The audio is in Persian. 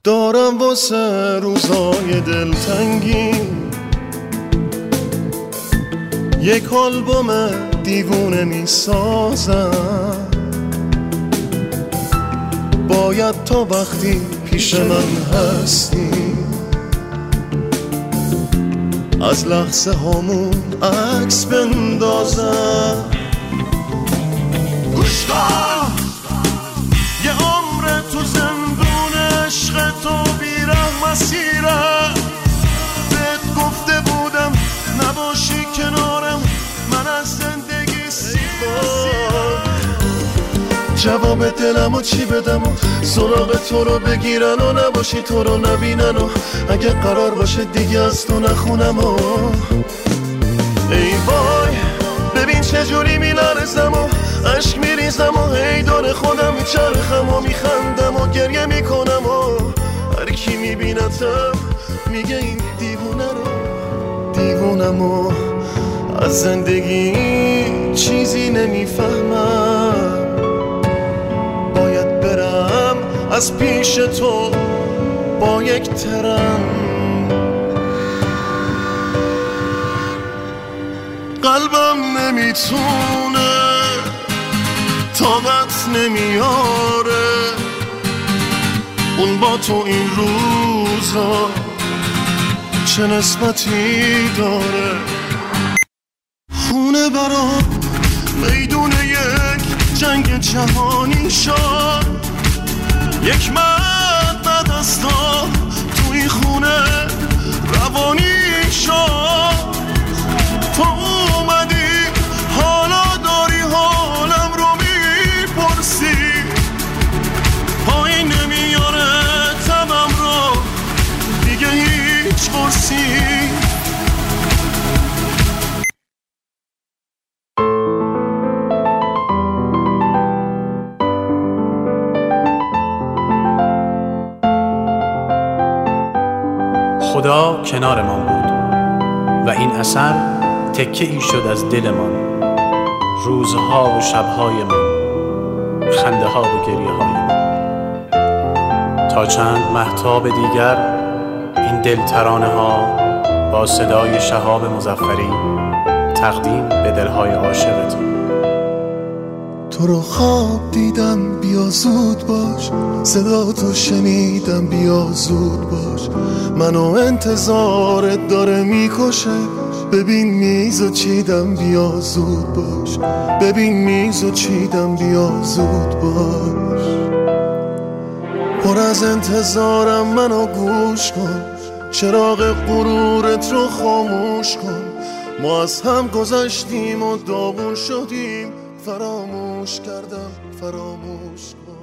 دارم واسه روزای دلتنگی یک آلبوم دیوونه میسازم. باید تا وقتی پیش من هستی از لحظه هامون عکس بندازم. گوش کن یه عمر تو زندون عشق تو بیرحم مسیرم. بهت گفته بودم نباشی کنارم من از زندگی سیرم. جواب دلمو چی بدم و سراغ تو رو بگیرن و نباشی تو رو نبینن و اگه قرار باشه دیگه از تو نخونم و ای وای ببین چجوری میلرزم و عشق میریزم و هی دور خودم میچرخم و میخندم و گریه میکنم و هر کی میبینتم میگه این دیوونه رو دیوونم و از زندگی چیزی نمیفهمم. باید برم از پیش تو با یک ترن. قلبم نمیتونه طاقت نمیاره اون با تو این روزا چه نسبتی داره. خونه برام میدون یک جنگ جهانی شد. یک مرد بعد از تو توی خونه روانی شد. تو اومدی حالا داری حالم رو میپرسی. پایین نمیاره تبم رو دیگه هیچ قرصی. خدا کنارمان بود و این اثر تکه ای شد از دلمان. روزها و شبهای من، خنده ها و گریه های من. تا چند مهتاب دیگر این دل ترانه ها با صدای شهاب مظفری تقدیم به دلهای عاشقتون. تو رو خواب دیدم بیا زود باش. صدا تو شنیدم بیا زود باش. منو انتظارت داره میکشه. ببین میزو چیدم بیا زود باش. ببین میزو چیدم بیا زود باش. پر از انتظارم منو گوش کن. چراغ غرورت رو خاموش کن. ما از هم گذشتیم و داغون شدیم. فراموش کردم فراموش کن.